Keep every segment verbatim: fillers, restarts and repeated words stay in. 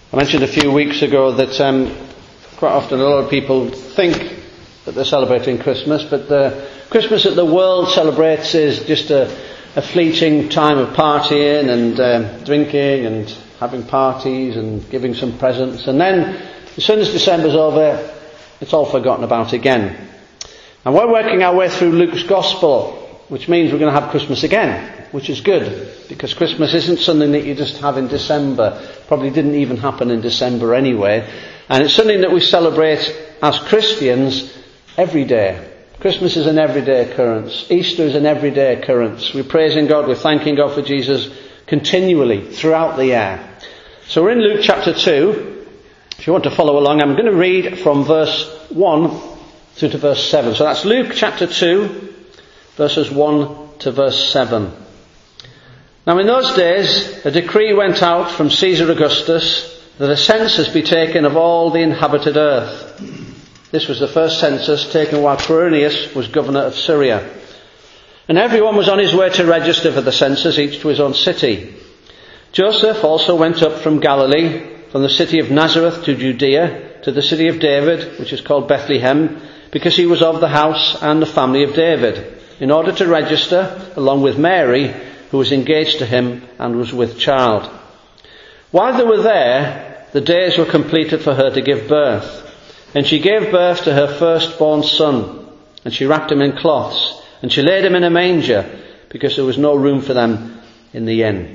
I mentioned a few weeks ago that um, quite often a lot of people think that they're celebrating Christmas, but the Christmas that the world celebrates is just a, a fleeting time of partying and um, drinking and having parties and giving some presents, and then as soon as December's over, it's all forgotten about again. And we're working our way through Luke's Gospel, which means we're going to have Christmas again, which is good, because Christmas isn't something that you just have in December. Probably didn't even happen in December anyway. And it's something that we celebrate as Christians every day. Christmas is an everyday occurrence. Easter is an everyday occurrence. We're praising God, we're thanking God for Jesus continually throughout the year. So we're in Luke chapter two. If you want to follow along, I'm going to read from verse one through to verse seven. So that's Luke chapter two, verses one to verse seven. Now in those days, a decree went out from Caesar Augustus that a census be taken of all the inhabited earth. This was the first census taken while Quirinius was governor of Syria. And everyone was on his way to register for the census, each to his own city. Joseph also went up from Galilee, from the city of Nazareth to Judea, to the city of David, which is called Bethlehem, because he was of the house and the family of David, in order to register, along with Mary, who was engaged to him and was with child. While they were there, the days were completed for her to give birth. And she gave birth to her firstborn son, and she wrapped him in cloths, and she laid him in a manger, because there was no room for them in the inn.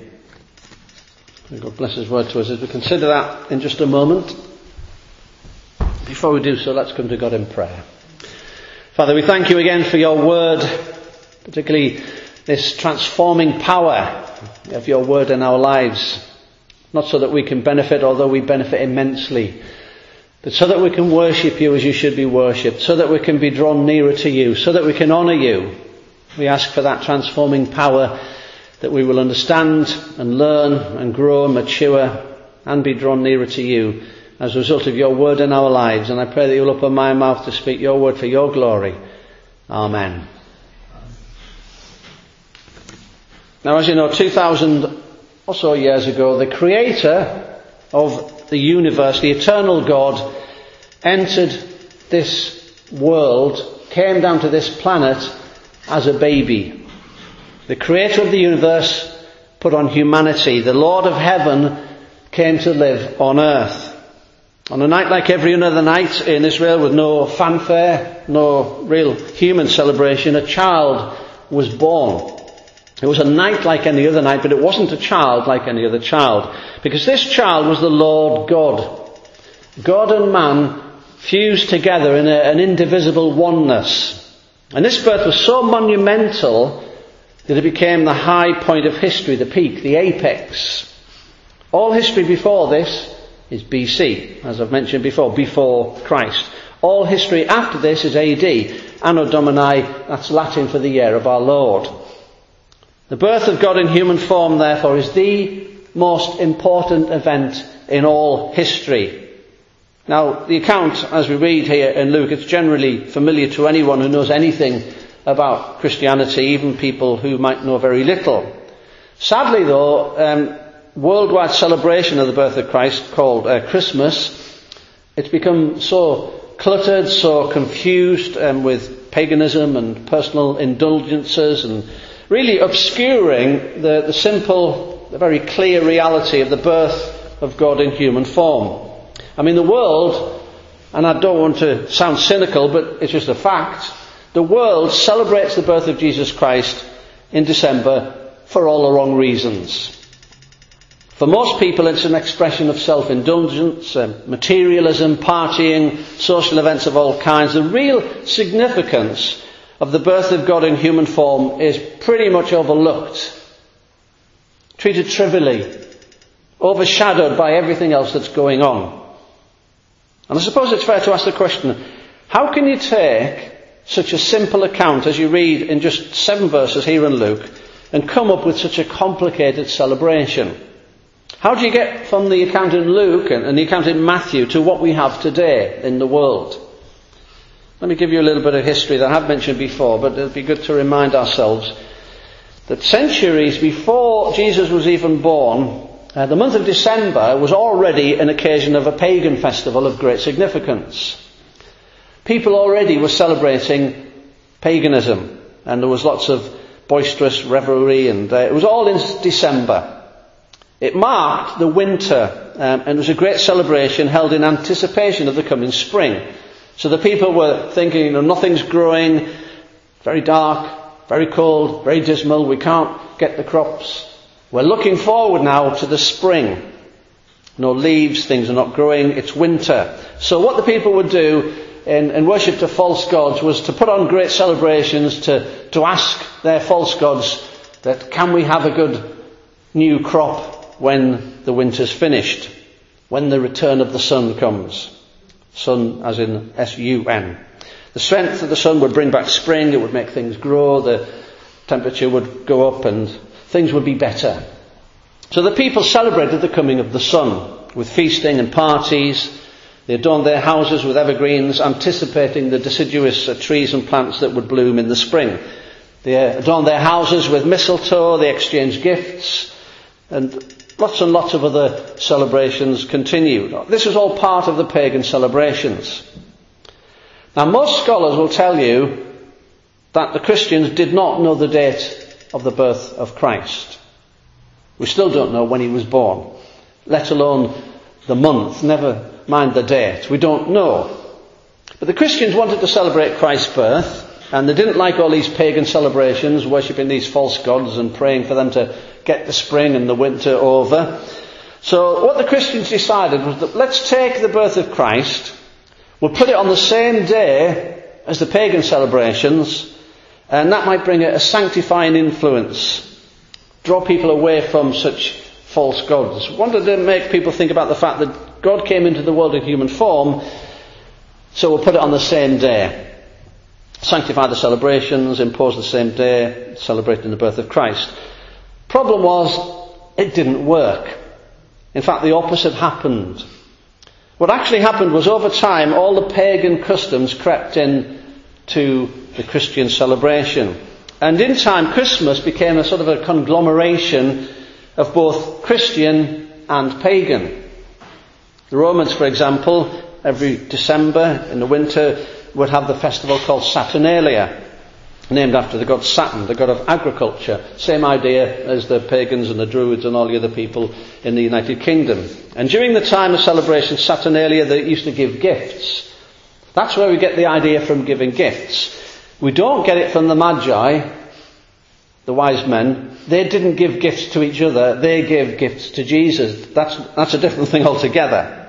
May God bless his word to us as we consider that in just a moment. Before we do so, let's come to God in prayer. Father, we thank you again for your word, particularly this transforming power of your word in our lives. Not so that we can benefit, although we benefit immensely, but so that we can worship you as you should be worshipped, so that we can be drawn nearer to you, so that we can honour you. We ask for that transforming power, that we will understand and learn and grow and mature and be drawn nearer to you as a result of your word in our lives. And I pray that you'll open my mouth to speak your word for your glory. Amen. Now, as you know, two thousand or so years ago, the creator of the universe, the eternal God, entered this world, came down to this planet as a baby. The creator of the universe put on humanity. The Lord of heaven came to live on earth. On a night like every other night in Israel, with no fanfare, no real human celebration, a child was born. It was a night like any other night, but it wasn't a child like any other child, because this child was the Lord God. God and man fused together in a, an indivisible oneness. And this birth was so monumental that it became the high point of history, the peak, the apex. All history before this is B C, as I've mentioned before, before Christ. All history after this is A D, Anno Domini, that's Latin for the year of our Lord. The birth of God in human form, therefore, is the most important event in all history. Now, the account, as we read here in Luke, it's generally familiar to anyone who knows anything about Christianity, even people who might know very little. Sadly, though, um, worldwide celebration of the birth of Christ, called uh, Christmas, it's become so cluttered, so confused um, with paganism and personal indulgences, and really obscuring the, the simple, the very clear reality of the birth of God in human form. I mean, the world, and I don't want to sound cynical, but it's just a fact, the world celebrates the birth of Jesus Christ in December for all the wrong reasons. For most people, it's an expression of self-indulgence, uh, materialism, partying, social events of all kinds. The real significance of the birth of God in human form is pretty much overlooked, treated trivially, overshadowed by everything else that's going on. And I suppose it's fair to ask the question, how can you take such a simple account as you read in just seven verses here in Luke and come up with such a complicated celebration? How do you get from the account in Luke and the account in Matthew to what we have today in the world? Let me give you a little bit of history that I have mentioned before, but it'll be good to remind ourselves that centuries before Jesus was even born, Uh, the month of December was already an occasion of a pagan festival of great significance. People already were celebrating paganism, and there was lots of boisterous revelry, and uh, it was all in December. It marked the winter, um, and it was a great celebration held in anticipation of the coming spring. So the people were thinking, you know, nothing's growing, very dark, very cold, very dismal, we can't get the crops. We're looking forward now to the spring. No leaves, things are not growing, it's winter. So what the people would do in, in worship to false gods was to put on great celebrations to, to ask their false gods that can we have a good new crop when the winter's finished, when the return of the sun comes. Sun as in S U N. The strength of the sun would bring back spring, it would make things grow, the temperature would go up and things would be better. So the people celebrated the coming of the sun with feasting and parties. They adorned their houses with evergreens, anticipating the deciduous uh, trees and plants that would bloom in the spring. They adorned their houses with mistletoe, they exchanged gifts, and lots and lots of other celebrations continued. This was all part of the pagan celebrations. Now, most scholars will tell you that the Christians did not know the date of the birth of Christ. We still don't know when he was born, let alone the month, never mind the date. We don't know. But the Christians wanted to celebrate Christ's birth, and they didn't like all these pagan celebrations, worshipping these false gods and praying for them to get the spring and the winter over. So what the Christians decided was that let's take the birth of Christ, we'll put it on the same day as the pagan celebrations, and that might bring a sanctifying influence, draw people away from such false gods. Wanted to make people think about the fact that God came into the world in human form, so we'll put it on the same day. Sanctify the celebrations, impose the same day, celebrating the birth of Christ. Problem was, it didn't work. In fact, the opposite happened. What actually happened was, over time, all the pagan customs crept in to the Christian celebration. And in time, Christmas became a sort of a conglomeration of both Christian and pagan. The Romans, for example, every December in the winter would have the festival called Saturnalia, named after the god Saturn, the god of agriculture. Same idea as the pagans and the Druids and all the other people in the United Kingdom. And during the time of celebration Saturnalia, they used to give gifts. That's where we get the idea from giving gifts. We don't get it from the Magi, the wise men. They didn't give gifts to each other, they gave gifts to Jesus. That's, that's a different thing altogether.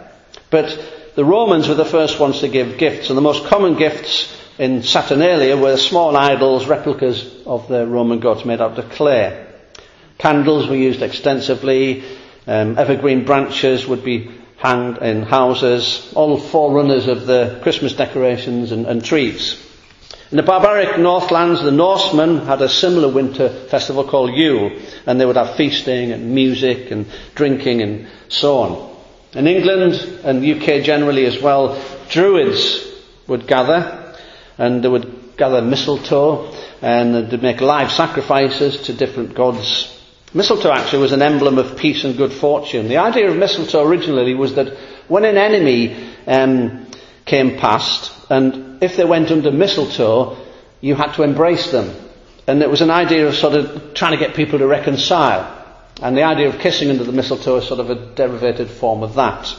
But the Romans were the first ones to give gifts, and the most common gifts in Saturnalia were small idols, replicas of the Roman gods made out of clay. Candles were used extensively, um, evergreen branches would be hanged in houses, all forerunners of the Christmas decorations and, and trees. In the barbaric Northlands, the Norsemen had a similar winter festival called Yule, and they would have feasting and music and drinking and so on. In England and U K generally as well, Druids would gather, and they would gather mistletoe, and they'd make live sacrifices to different gods. Mistletoe actually was an emblem of peace and good fortune. The idea of mistletoe originally was that when an enemy um, came past, and if they went under mistletoe, you had to embrace them. And it was an idea of sort of trying to get people to reconcile. And the idea of kissing under the mistletoe is sort of a derivative form of that.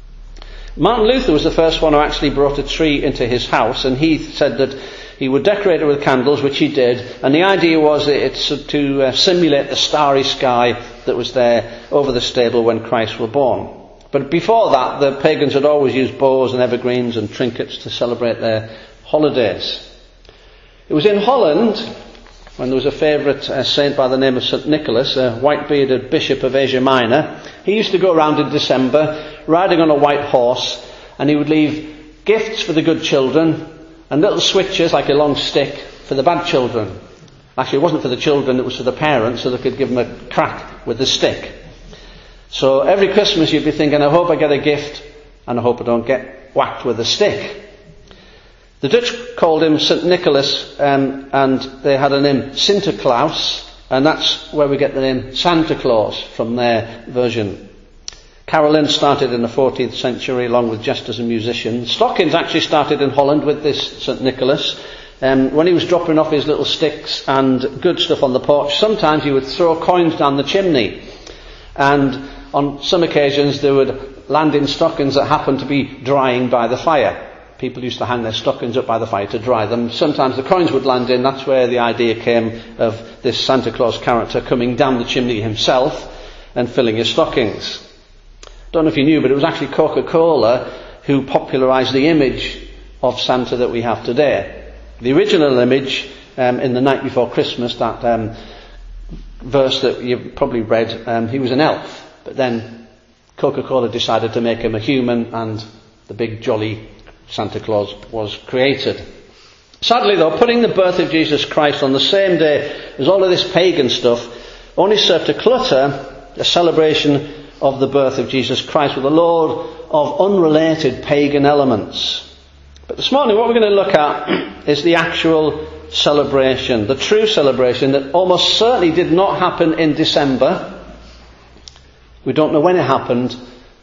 Martin Luther was the first one who actually brought a tree into his house, and he said that he would decorate it with candles, which he did, and the idea was that it's to uh, simulate the starry sky that was there over the stable when Christ was born. But before that, the pagans had always used bows and evergreens and trinkets to celebrate their holidays. It was in Holland, when there was a favourite uh, saint by the name of Saint Nicholas, a white-bearded bishop of Asia Minor. He used to go around in December, riding on a white horse, and he would leave gifts for the good children, and little switches, like a long stick, for the bad children. Actually, it wasn't for the children, it was for the parents, so they could give them a crack with the stick. So every Christmas you'd be thinking, I hope I get a gift, and I hope I don't get whacked with a stick. The Dutch called him Saint Nicholas, um, and they had a name Sinterklaas, And that's where we get the name Santa Claus from their version. Carolyn started in the fourteenth century along with jesters and musicians. Stockings actually started in Holland with this Saint Nicholas. Um, when he was dropping off his little sticks and good stuff on the porch, sometimes he would throw coins down the chimney. And on some occasions they would land in stockings that happened to be drying by the fire. People used to hang their stockings up by the fire to dry them. Sometimes the coins would land in. That's where the idea came of this Santa Claus character coming down the chimney himself and filling his stockings. Don't know if you knew, but it was actually Coca-Cola who popularised the image of Santa that we have today. The original image um, in The Night Before Christmas, that um, verse that you've probably read, um, he was an elf. But then Coca-Cola decided to make him a human, and the big jolly Santa Claus was created. Sadly though, putting the birth of Jesus Christ on the same day as all of this pagan stuff only served to clutter the celebration of the birth of Jesus Christ with a load of unrelated pagan elements. But this morning what we're going to look at is the actual celebration, the true celebration that almost certainly did not happen in December. We don't know when it happened,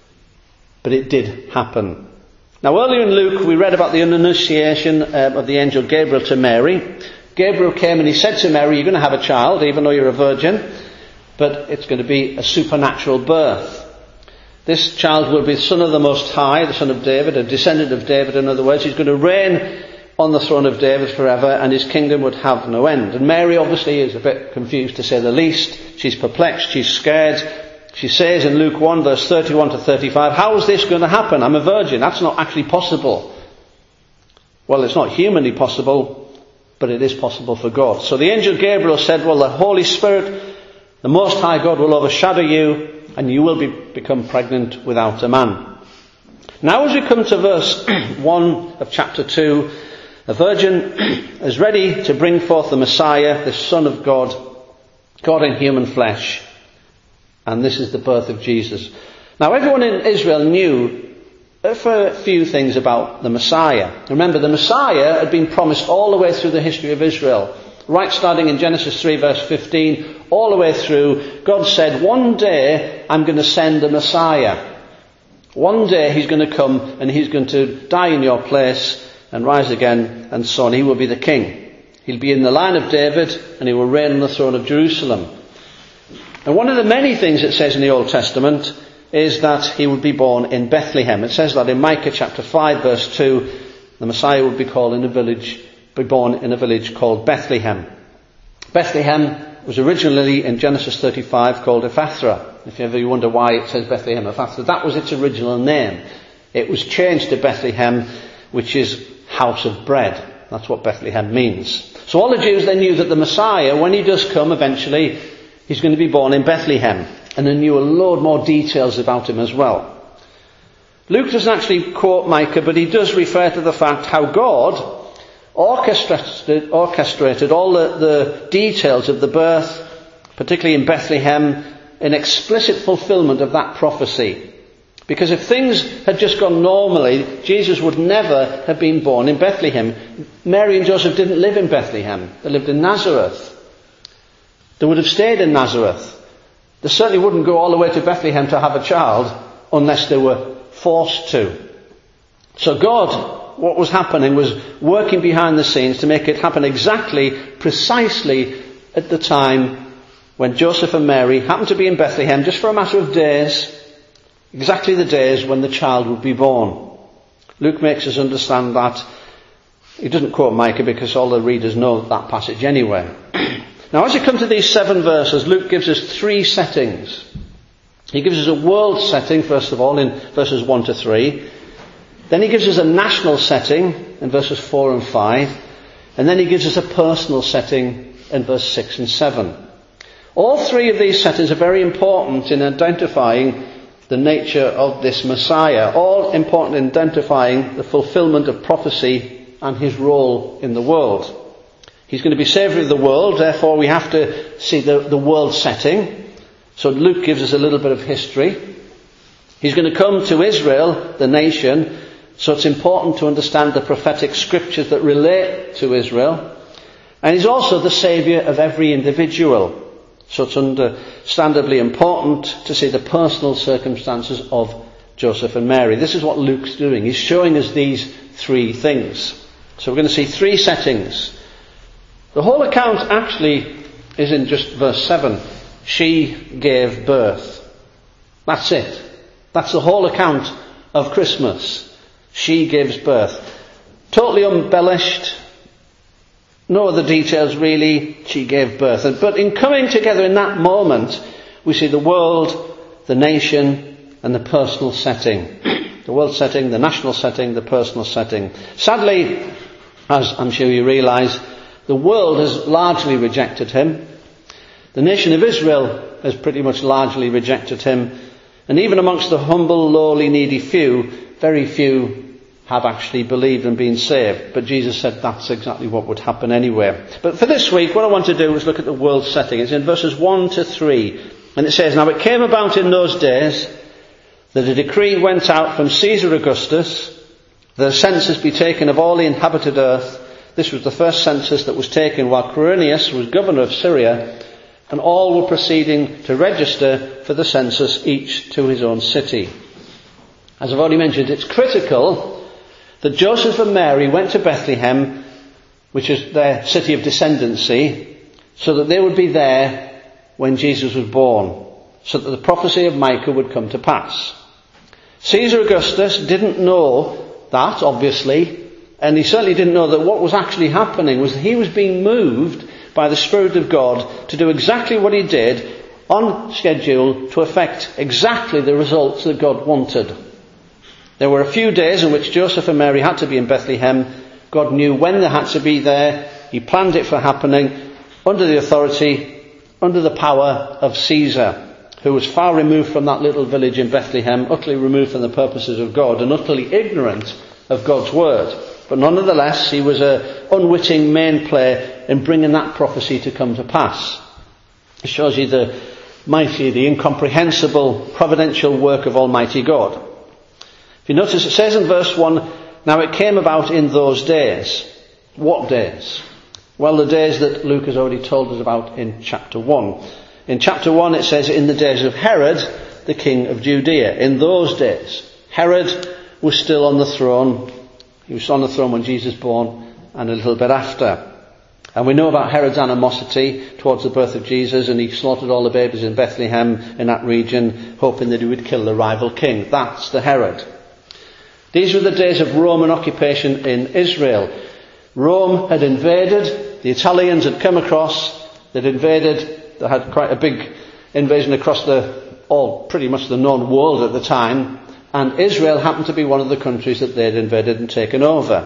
but it did happen. Now earlier in Luke we read about the annunciation uh, of the angel Gabriel to Mary. Gabriel came and he said to Mary, you're going to have a child even though you're a virgin, but it's going to be a supernatural birth. This child will be the Son of the Most High, the son of David, a descendant of David in other words. He's going to reign on the throne of David forever, and his kingdom would have no end. And Mary obviously is a bit confused to say the least. She's perplexed, she's scared. She says in Luke one verse thirty-one to thirty-five, how is this going to happen? I'm a virgin. That's not actually possible. Well, it's not humanly possible, but it is possible for God. So the angel Gabriel said, well, the Holy Spirit, the Most High God will overshadow you, and you will be, become pregnant without a man. Now as we come to verse one of chapter two, a virgin is ready to bring forth the Messiah, the Son of God, God in human flesh. And this is the birth of Jesus. Now everyone in Israel knew a few things about the Messiah. Remember, the Messiah had been promised all the way through the history of Israel. Right starting in Genesis three verse fifteen, all the way through, God said, one day I'm going to send the Messiah. One day he's going to come and he's going to die in your place and rise again and so on. He will be the king. He'll be in the line of David and he will reign on the throne of Jerusalem. And one of the many things it says in the Old Testament is that he would be born in Bethlehem. It says that in Micah chapter five verse two, the Messiah would be called in a village, be born in a village called Bethlehem. Bethlehem was originally in Genesis thirty-five called Ephrathah. If you ever wonder why it says Bethlehem Ephrathah, that was its original name. It was changed to Bethlehem, which is house of bread. That's what Bethlehem means. So all the Jews, they knew that the Messiah, when he does come eventually, he's going to be born in Bethlehem. And they knew a load more details about him as well. Luke doesn't actually quote Micah, but he does refer to the fact how God orchestrated, orchestrated all the, the details of the birth, particularly in Bethlehem, in explicit fulfillment of that prophecy. Because if things had just gone normally, Jesus would never have been born in Bethlehem. Mary and Joseph didn't live in Bethlehem. They lived in Nazareth. They would have stayed in Nazareth. They certainly wouldn't go all the way to Bethlehem to have a child unless they were forced to. So God, what was happening was working behind the scenes to make it happen exactly, precisely at the time when Joseph and Mary happened to be in Bethlehem just for a matter of days, exactly the days when the child would be born. Luke makes us understand that. He doesn't quote Micah because all the readers know that passage anyway. Now as you come to these seven verses, Luke gives us three settings. He gives us a world setting, first of all, in verses one to three. Then he gives us a national setting in verses four and five. And then he gives us a personal setting in verse six and seven. All three of these settings are very important in identifying the nature of this Messiah. All important in identifying the fulfillment of prophecy and his role in the world. He's going to be Saviour of the world, therefore we have to see the, the world setting. So Luke gives us a little bit of history. He's going to come to Israel, the nation, so it's important to understand the prophetic scriptures that relate to Israel. And he's also the Saviour of every individual. So it's understandably important to see the personal circumstances of Joseph and Mary. This is what Luke's doing. He's showing us these three things. So we're going to see three settings. The whole account actually is in just verse seven. She gave birth. That's it. That's the whole account of Christmas. She gives birth. Totally embellished. No other details really. She gave birth. But in coming together in that moment, we see the world, the nation, and the personal setting. The world setting, the national setting, the personal setting. Sadly, as I'm sure you realise, the world has largely rejected him. The nation of Israel has pretty much largely rejected him. And even amongst the humble, lowly, needy few, very few have actually believed and been saved. But Jesus said that's exactly what would happen anyway. But for this week, what I want to do is look at the world setting. It's in verses one to three. And it says, "Now it came about in those days that a decree went out from Caesar Augustus that a census be taken of all the inhabited earth. This was the first census that was taken while Quirinius was governor of Syria, and all were proceeding to register for the census, each to his own city." As I've already mentioned, it's critical that Joseph and Mary went to Bethlehem, which is their city of descendancy, so that they would be there when Jesus was born, so that the prophecy of Micah would come to pass. Caesar Augustus didn't know that, obviously, and he certainly didn't know that what was actually happening was that he was being moved by the Spirit of God to do exactly what he did on schedule to effect exactly the results that God wanted. There were a few days in which Joseph and Mary had to be in Bethlehem. God knew when they had to be there. He planned it for happening under the authority, under the power of Caesar, who was far removed from that little village in Bethlehem, utterly removed from the purposes of God and utterly ignorant of God's word. But nonetheless, he was an unwitting main player in bringing that prophecy to come to pass. It shows you the mighty, the incomprehensible, providential work of Almighty God. If you notice, it says in verse one, "Now it came about in those days." What days? Well, the days that Luke has already told us about in chapter one. In chapter one it says, "In the days of Herod, the king of Judea." In those days. Herod was still on the throne. He was on the throne when Jesus was born and a little bit after. And we know about Herod's animosity towards the birth of Jesus, and he slaughtered all the babies in Bethlehem in that region, hoping that he would kill the rival king. That's the Herod. These were the days of Roman occupation in Israel. Rome had invaded, the Italians had come across, they'd invaded, they had quite a big invasion across the, all, pretty much the known world at the time, and Israel happened to be one of the countries that they'd invaded and taken over.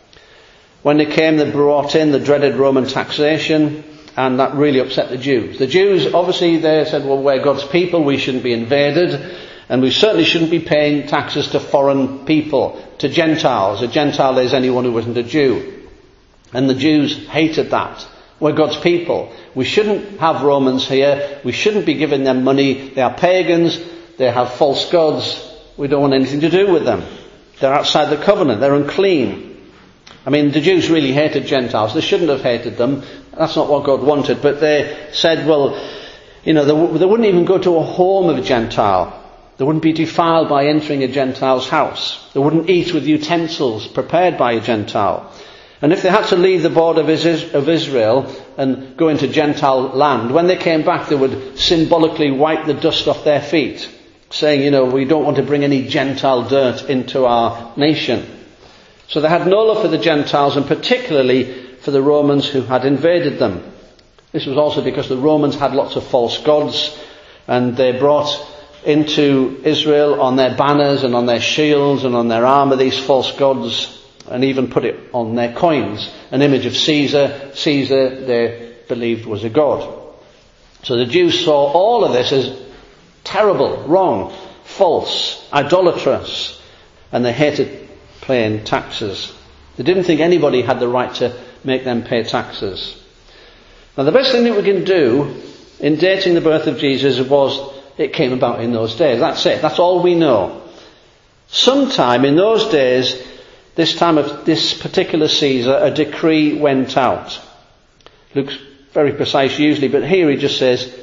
When they came, they brought in the dreaded Roman taxation, and that really upset the Jews. The Jews, obviously, they said, well, we're God's people, we shouldn't be invaded, and we certainly shouldn't be paying taxes to foreign people, to Gentiles. A Gentile is anyone who wasn't a Jew. And the Jews hated that. We're God's people. We shouldn't have Romans here. We shouldn't be giving them money. They are pagans. They have false gods. We don't want anything to do with them. They're outside the covenant. They're unclean. I mean, the Jews really hated Gentiles. They shouldn't have hated them. That's not what God wanted. But they said, well, you know, they, they wouldn't even go to a home of a Gentile. They wouldn't be defiled by entering a Gentile's house. They wouldn't eat with utensils prepared by a Gentile. And if they had to leave the border of Israel and go into Gentile land, when they came back they would symbolically wipe the dust off their feet, saying, you know, we don't want to bring any Gentile dirt into our nation. So they had no love for the Gentiles, and particularly for the Romans who had invaded them. This was also because the Romans had lots of false gods, and they brought into Israel on their banners and on their shields and on their armour these false gods, and even put it on their coins, an image of Caesar. Caesar, they believed, was a god. So the Jews saw all of this as terrible, wrong, false, idolatrous, and they hated paying taxes. They didn't think anybody had the right to make them pay taxes. Now the best thing that we can do in dating the birth of Jesus was it came about in those days. That's it. That's all we know. Sometime in those days, this time of this particular Caesar, a decree went out. Luke's very precise usually, but here he just says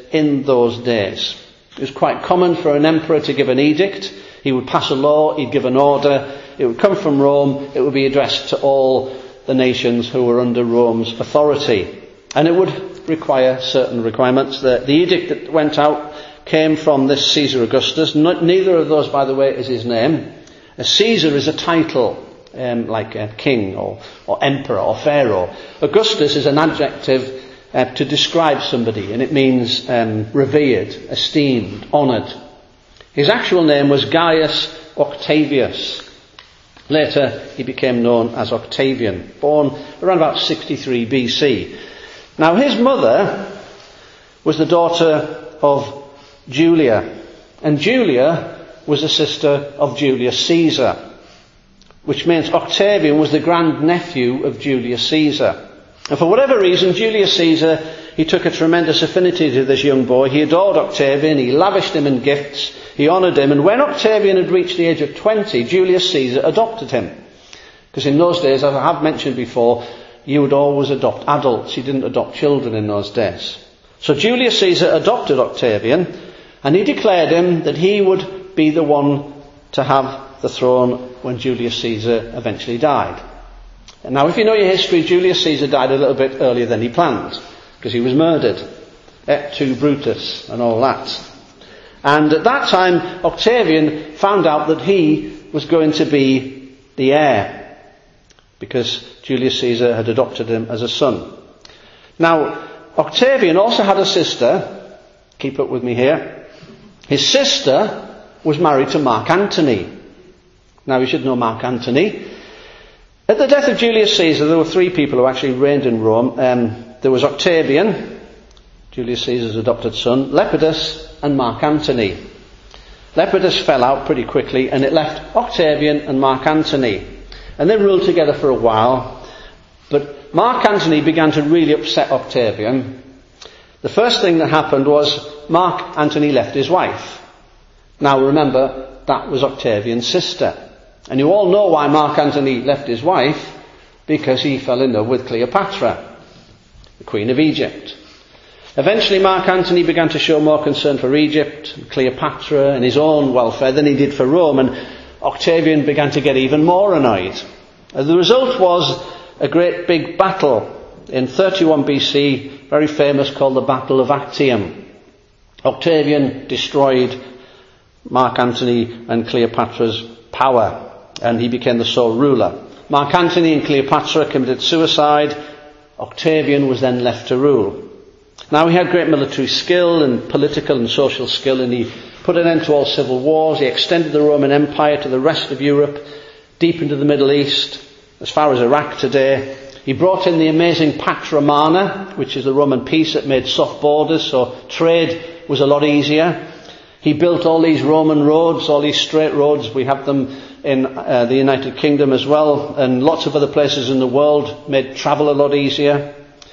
in those days. It was quite common for an emperor to give an edict. He would pass a law, he'd give an order. It would come from Rome. It would be addressed to all the nations who were under Rome's authority. And it would require certain requirements. The, the edict that went out came from this Caesar Augustus. Not, neither of those, by the way, is his name. A Caesar is a title, um, like a king or, or emperor or pharaoh. Augustus is an adjective uh, to describe somebody, and it means um, revered, esteemed, honoured. His actual name was Gaius Octavius. Later he became known as Octavian, born around about sixty-three B C. Now his mother was the daughter of Julia, and Julia was a sister of Julius Caesar, which means Octavian was the grandnephew of Julius Caesar. And for whatever reason, Julius Caesar, he took a tremendous affinity to this young boy. He adored Octavian, he lavished him in gifts, he honoured him, and when Octavian had reached the age of twenty, Julius Caesar adopted him. Because in those days, as I have mentioned before, you would always adopt adults. You didn't adopt children in those days. So Julius Caesar adopted Octavian, and he declared him that he would be the one to have the throne when Julius Caesar eventually died. And now, if you know your history, Julius Caesar died a little bit earlier than he planned, because he was murdered. Et tu, Brutus, and all that. And at that time, Octavian found out that he was going to be the heir, because Julius Caesar had adopted him as a son. Now, Octavian also had a sister. Keep up with me here. His sister was married to Mark Antony. Now, you should know Mark Antony. At the death of Julius Caesar, there were three people who actually reigned in Rome. Um, there was Octavian, Julius Caesar's adopted son, Lepidus, and Mark Antony. Lepidus fell out pretty quickly, and it left Octavian and Mark Antony. And they ruled together for a while. But Mark Antony began to really upset Octavian. The first thing that happened was Mark Antony left his wife. Now remember, that was Octavian's sister. And you all know why Mark Antony left his wife, because he fell in love with Cleopatra, the Queen of Egypt. Eventually Mark Antony began to show more concern for Egypt, Cleopatra, and his own welfare than he did for Rome, and Octavian began to get even more annoyed. And the result was a great big battle in thirty-one B C, very famous, called the Battle of Actium. Octavian destroyed Mark Antony and Cleopatra's power, and he became the sole ruler. Mark Antony and Cleopatra committed suicide. Octavian was then left to rule. Now, he had great military skill and political and social skill, and he put an end to all civil wars. He extended the Roman Empire to the rest of Europe, deep into the Middle East, as far as Iraq today. He brought in the amazing Pax Romana, which is the Roman peace that made soft borders, so trade was a lot easier. He built all these Roman roads, all these straight roads. We have them in uh, the United Kingdom as well, and lots of other places in the world, made travel a lot easier.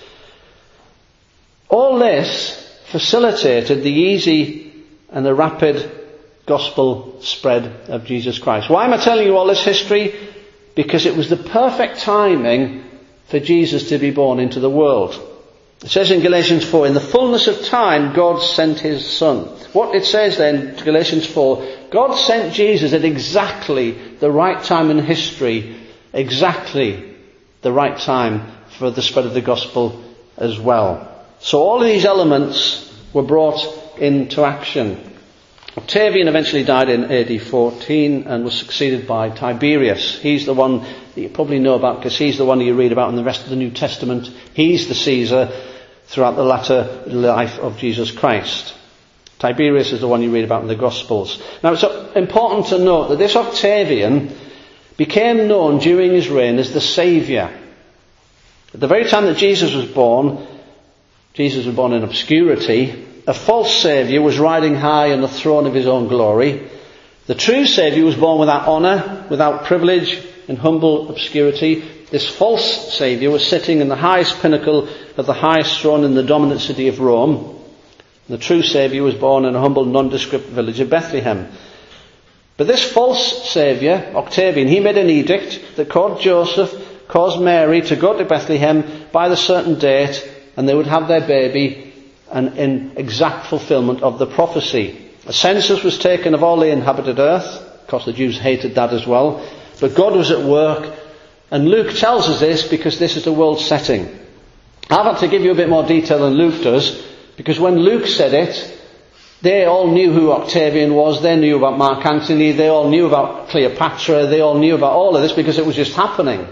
All this facilitated the easy and the rapid gospel spread of Jesus Christ. Why am I telling you all this history? Because it was the perfect timing for Jesus to be born into the world. It says in Galatians four, in the fullness of time, God sent his Son. What it says then, Galatians four, God sent Jesus at exactly the right time in history, exactly the right time for the spread of the gospel as well. So all of these elements were brought into action. Octavian eventually died in A D fourteen and was succeeded by Tiberius. He's the one that you probably know about, because he's the one you read about in the rest of the New Testament. He's the Caesar throughout the latter life of Jesus Christ. Tiberius is the one you read about in the Gospels. Now, it's important to note that this Octavian became known during his reign as the Saviour. At the very time that Jesus was born, Jesus was born in obscurity. A false Saviour was riding high on the throne of his own glory. The true Saviour was born without honour, without privilege, in humble obscurity. This false Saviour was sitting in the highest pinnacle of the highest throne in the dominant city of Rome. The true Saviour was born in a humble, nondescript village of Bethlehem. But this false Saviour, Octavian, he made an edict that caused Joseph, caused Mary to go to Bethlehem by the certain date, and they would have their baby and in exact fulfillment of the prophecy. A census was taken of all the inhabited earth. Of course, the Jews hated that as well. But God was at work, and Luke tells us this because this is the world setting. I've had to give you a bit more detail than Luke does, because when Luke said it, they all knew who Octavian was, they knew about Mark Antony, they all knew about Cleopatra, they all knew about all of this because it was just happening.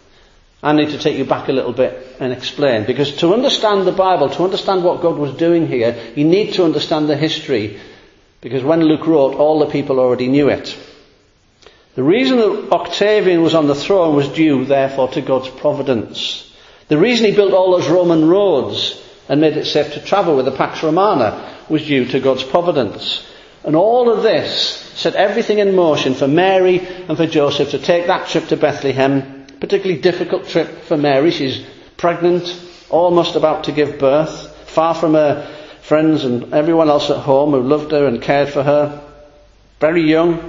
I need to take you back a little bit and explain, because to understand the Bible, to understand what God was doing here, you need to understand the history, because when Luke wrote, all the people already knew it. The reason that Octavian was on the throne was due, therefore, to God's providence. The reason he built all those Roman roads and made it safe to travel with the Pax Romana was due to God's providence. And all of this set everything in motion for Mary and for Joseph to take that trip to Bethlehem. Particularly difficult trip for Mary. She's pregnant, almost about to give birth, far from her friends and everyone else at home who loved her and cared for her. Very young,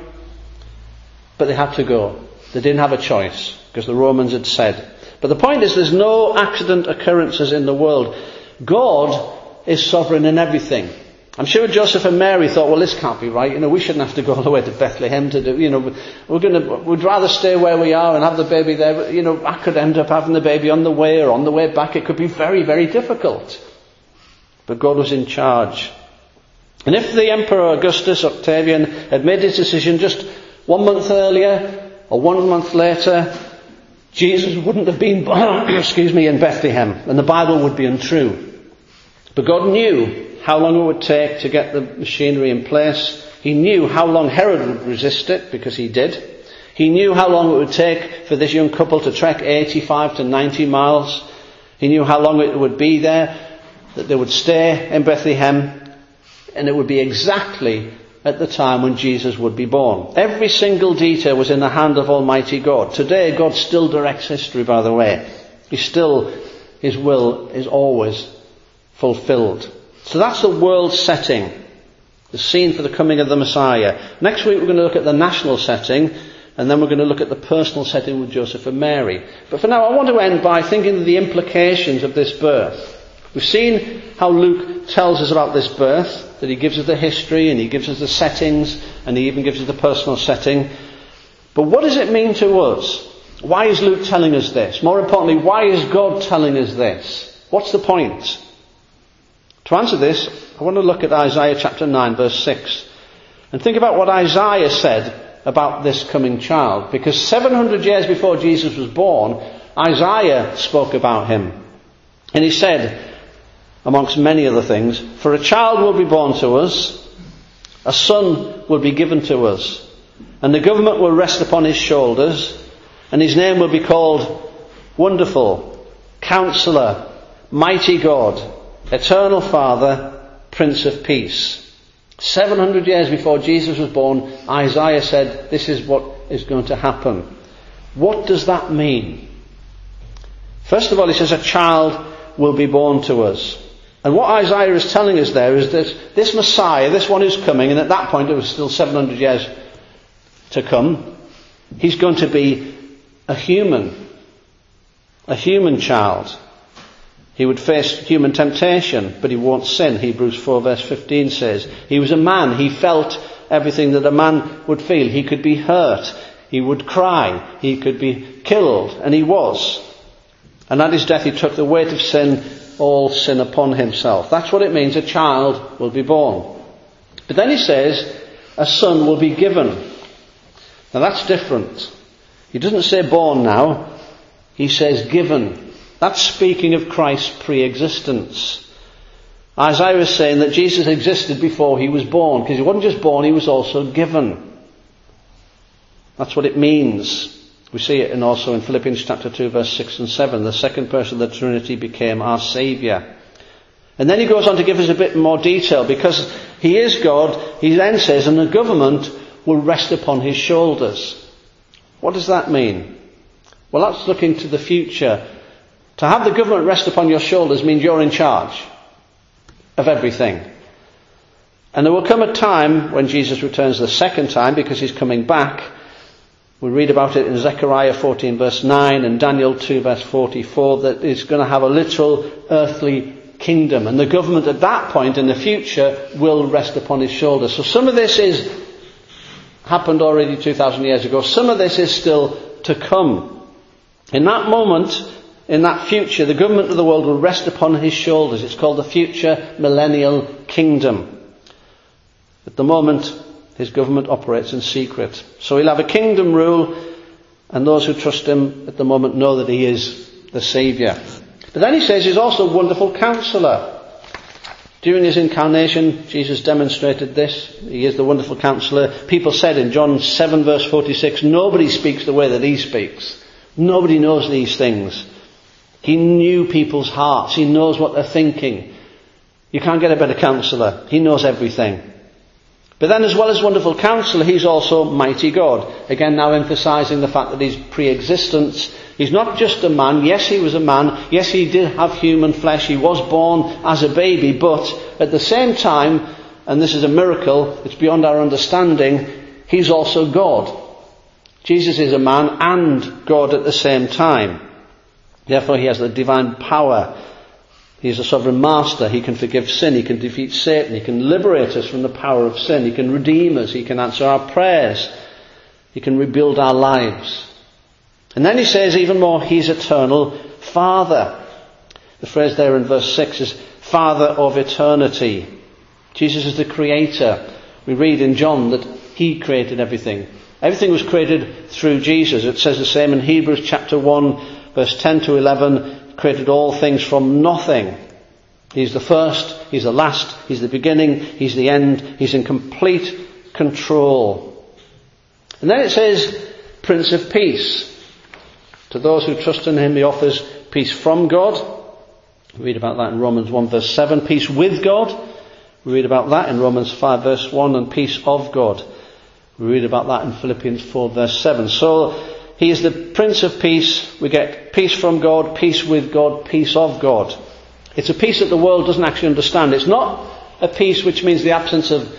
but they had to go. They didn't have a choice because the Romans had said. But the point is, there's no accident occurrences in the world. God is sovereign in everything. I'm sure Joseph and Mary thought, well, this can't be right. You know, we shouldn't have to go all the way to Bethlehem to do, you know, we're going to, we'd rather stay where we are and have the baby there. But, you know, I could end up having the baby on the way or on the way back. It could be very, very difficult. But God was in charge. And if the Emperor Augustus Octavian had made his decision just one month earlier or one month later, Jesus wouldn't have been, excuse me, in Bethlehem, and the Bible would be untrue. But God knew how long it would take to get the machinery in place. He knew how long Herod would resist it, because he did. He knew how long it would take for this young couple to trek eighty-five to ninety miles. He knew how long it would be there, that they would stay in Bethlehem, and it would be exactly at the time when Jesus would be born. Every single detail was in the hand of Almighty God. Today, God still directs history, by the way. He still, His will is always fulfilled. So that's the world setting, the scene for the coming of the Messiah. Next week we're going to look at the national setting, and then we're going to look at the personal setting with Joseph and Mary. But for now, I want to end by thinking of the implications of this birth. We've seen how Luke tells us about this birth, that he gives us the history and he gives us the settings and he even gives us the personal setting. But what does it mean to us? Why is Luke telling us this? More importantly, why is God telling us this? What's the point? To answer this, I want to look at Isaiah chapter nine, verse six, and think about what Isaiah said about this coming child. Because seven hundred years before Jesus was born, Isaiah spoke about him. And he said, amongst many other things, "For a child will be born to us, a son will be given to us, and the government will rest upon his shoulders, and his name will be called Wonderful, Counselor, Mighty God, Eternal Father, Prince of Peace." seven hundred years before Jesus was born, Isaiah said this is what is going to happen. What does that mean? First of all, he says a child will be born to us. And what Isaiah is telling us there is that this Messiah, this one who's coming, and at that point it was still seven hundred years to come, he's going to be a human, a human child. He would face human temptation, but he won't sin. Hebrews four verse fifteen says. He was a man. He felt everything that a man would feel. He could be hurt. He would cry. He could be killed. And he was. And at his death he took the weight of sin, all sin upon himself. That's what it means. A child will be born. But then he says, a son will be given. Now that's different. He doesn't say born now. He says given. That's speaking of Christ's pre-existence. Isaiah is saying that Jesus existed before he was born, because he wasn't just born, he was also given. That's what it means. We see it in also in Philippians chapter two verse six and seven. The second person of the Trinity became our Saviour. And then he goes on to give us a bit more detail, because he is God. He then says, and the government will rest upon his shoulders. What does that mean? Well, that's looking to the future. To have the government rest upon your shoulders means you're in charge of everything. And there will come a time when Jesus returns the second time, because he's coming back. We read about it in Zechariah fourteen verse nine and Daniel two verse forty-four, that he's going to have a literal earthly kingdom. And the government at that point in the future will rest upon his shoulders. So some of this is happened already two thousand years ago. Some of this is still to come. In that moment, in that future, the government of the world will rest upon his shoulders. It's called the future millennial kingdom. At the moment, his government operates in secret. So he'll have a kingdom rule, and those who trust him at the moment know that he is the Saviour. But then he says he's also a wonderful counsellor. During his incarnation, Jesus demonstrated this. He is the wonderful counsellor. People said in John seven verse forty-six, nobody speaks the way that he speaks. Nobody knows these things. He knew people's hearts. He knows what they're thinking. You can't get a better counsellor. He knows everything. But then as well as wonderful counsellor, he's also mighty God. Again, now emphasising the fact that he's pre-existence. He's not just a man. Yes, he was a man. Yes, he did have human flesh. He was born as a baby. But at the same time, and this is a miracle, it's beyond our understanding, he's also God. Jesus is a man and God at the same time. Therefore, he has the divine power. He's a sovereign master. He can forgive sin. He can defeat Satan. He can liberate us from the power of sin. He can redeem us. He can answer our prayers. He can rebuild our lives. And then he says even more, he's eternal Father. The phrase there in verse six is Father of eternity. Jesus is the creator. We read in John that he created everything. Everything was created through Jesus. It says the same in Hebrews chapter one, verse ten to eleven, created all things from nothing. He's the first, he's the last, he's the beginning, he's the end, he's in complete control. And then it says, Prince of Peace. To those who trust in him, he offers peace from God. We read about that in Romans one verse seven. Peace with God. We read about that in Romans five verse one. And peace of God. We read about that in Philippians four verse seven. So he is the Prince of Peace. We get peace from God, peace with God, peace of God. It's a peace that the world doesn't actually understand. It's not a peace which means the absence of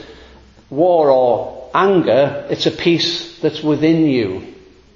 war or anger. It's a peace that's within you.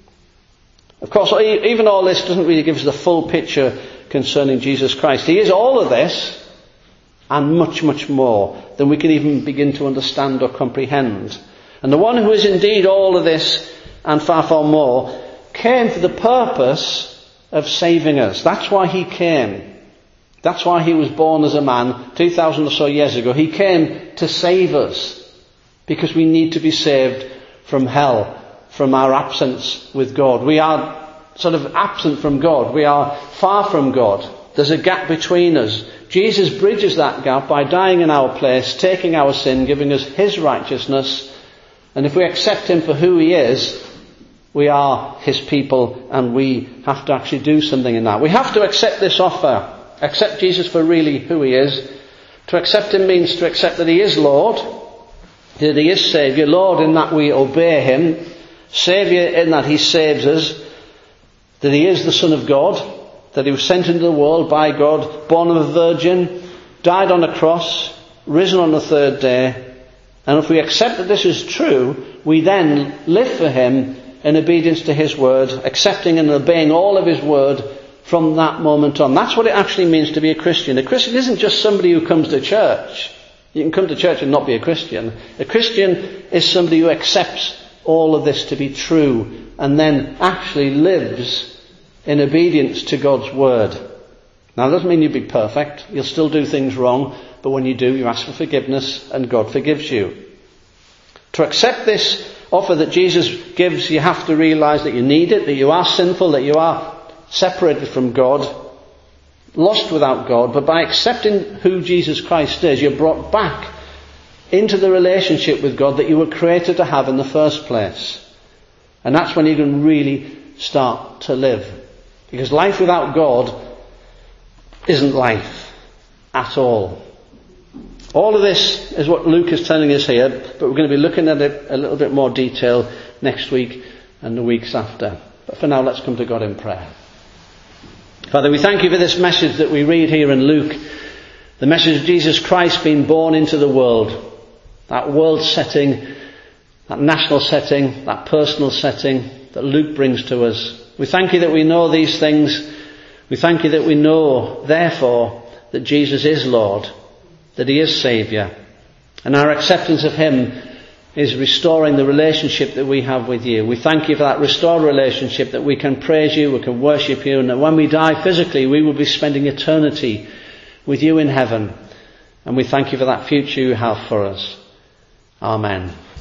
Of course, even all this doesn't really give us the full picture concerning Jesus Christ. He is all of this and much, much more than we can even begin to understand or comprehend. And the one who is indeed all of this and far, far more came for the purpose of saving us. That's why he came. That's why he was born as a man two thousand or so years ago. He came to save us because we need to be saved from hell, from our absence with God. We are sort of absent from God. We are far from God. There's a gap between us. Jesus bridges that gap by dying in our place, taking our sin, giving us his righteousness. And if we accept him for who he is, we are his people, and we have to actually do something in that. We have to accept this offer. Accept Jesus for really who he is. To accept him means to accept that he is Lord, that he is Saviour. Lord in that we obey him. Saviour in that he saves us. That he is the Son of God. That he was sent into the world by God, born of a virgin, died on a cross, risen on the third day. And if we accept that this is true, we then live for him in obedience to his word, accepting and obeying all of his word from that moment on. That's what it actually means to be a Christian. A Christian isn't just somebody who comes to church. You can come to church and not be a Christian. A Christian is somebody who accepts all of this to be true and then actually lives in obedience to God's word. Now, it doesn't mean you'll be perfect. You'll still do things wrong. But when you do, you ask for forgiveness and God forgives you. To accept this offer that Jesus gives, you have to realise that you need it, that you are sinful, that you are separated from God, lost without God. But by accepting who Jesus Christ is, you're brought back into the relationship with God that you were created to have in the first place. And that's when you can really start to live. Because life without God isn't life at all. All of this is what Luke is telling us here, but we're going to be looking at it a little bit more detail next week and the weeks after. But for now, let's come to God in prayer. Father, we thank you for this message that we read here in Luke. The message of Jesus Christ being born into the world. That world setting, that national setting, that personal setting that Luke brings to us. We thank you that we know these things. We thank you that we know, therefore, that Jesus is Lord, that he is Saviour. And our acceptance of him is restoring the relationship that we have with you. We thank you for that restored relationship, that we can praise you, we can worship you, and that when we die physically, we will be spending eternity with you in heaven. And we thank you for that future you have for us. Amen.